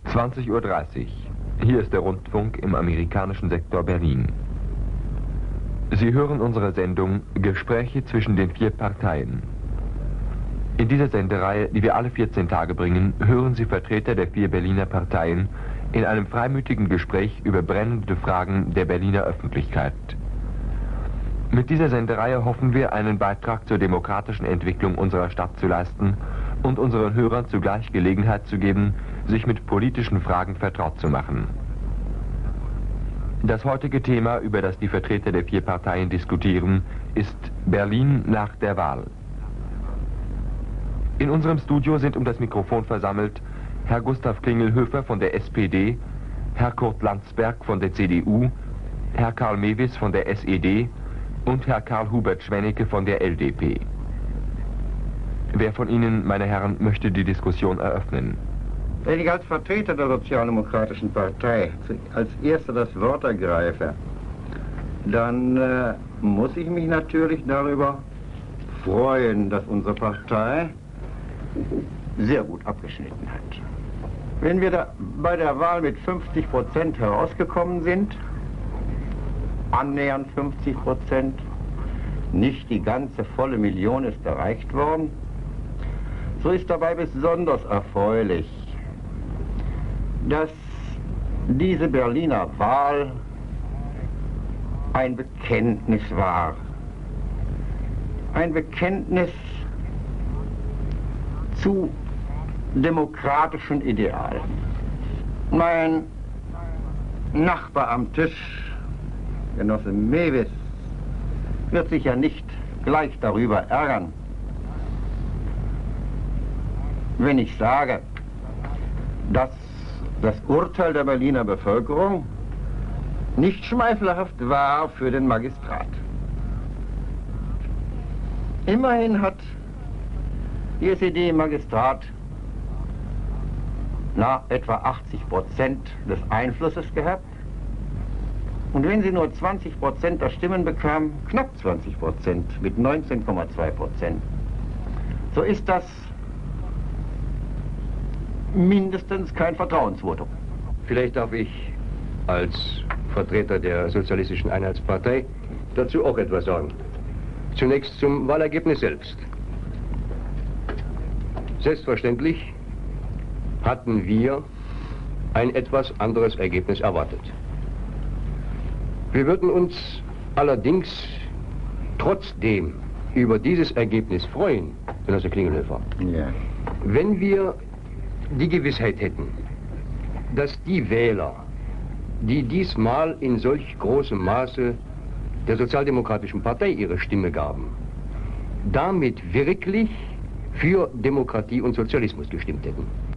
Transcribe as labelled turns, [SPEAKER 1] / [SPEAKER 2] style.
[SPEAKER 1] 20:30 Uhr. Hier ist der Rundfunk im amerikanischen Sektor Berlin. Sie hören unsere Sendung Gespräche zwischen den 4 Parteien. In dieser Sendereihe, die wir alle 14 Tage bringen, hören Sie Vertreter der 4 Berliner Parteien in einem freimütigen Gespräch über brennende Fragen der Berliner Öffentlichkeit. Mit dieser Sendereihe hoffen wir, einen Beitrag zur demokratischen Entwicklung unserer Stadt zu leisten und unseren Hörern zugleich Gelegenheit zu geben, sich mit politischen Fragen vertraut zu machen. Das heutige Thema, über das die Vertreter der 4 Parteien diskutieren, ist Berlin nach der Wahl. In unserem Studio sind um das Mikrofon versammelt Herr Gustav Klingelhöfer von der SPD, Herr Kurt Landsberg von der CDU, Herr Karl Mewis von der SED und Herr Karl-Hubert Schwennecke von der LDP. Wer von Ihnen, meine Herren, möchte die Diskussion eröffnen?
[SPEAKER 2] Wenn ich als Vertreter der Sozialdemokratischen Partei als Erster das Wort ergreife, dann muss ich mich natürlich darüber freuen, dass unsere Partei sehr gut abgeschnitten hat. Wenn wir da bei der Wahl mit 50% herausgekommen sind, annähernd 50%, nicht die ganze volle Million ist erreicht worden, so ist dabei besonders erfreulich, dass diese Berliner Wahl ein Bekenntnis war. Ein Bekenntnis zu demokratischen Idealen. Mein Nachbar am Tisch, Genosse Mewis, wird sich ja nicht gleich darüber ärgern, wenn ich sage, dass das Urteil der Berliner Bevölkerung nicht schmeichelhaft war für den Magistrat. Immerhin hat die SED-Magistrat etwa 80% des Einflusses gehabt. Und wenn sie nur 20% der Stimmen bekam, knapp 20% mit 19,2%, so ist das mindestens kein Vertrauensvotum.
[SPEAKER 3] Vielleicht darf ich als Vertreter der Sozialistischen Einheitspartei dazu auch etwas sagen. Zunächst zum Wahlergebnis selbst. Selbstverständlich hatten wir ein etwas anderes Ergebnis erwartet. Wir würden uns allerdings trotzdem über dieses Ergebnis freuen, Genosse Klingelhöfer,
[SPEAKER 2] Ja.
[SPEAKER 3] wenn wir die Gewissheit hätten, dass die Wähler, die diesmal in solch großem Maße der Sozialdemokratischen Partei ihre Stimme gaben, damit wirklich für Demokratie und Sozialismus gestimmt hätten.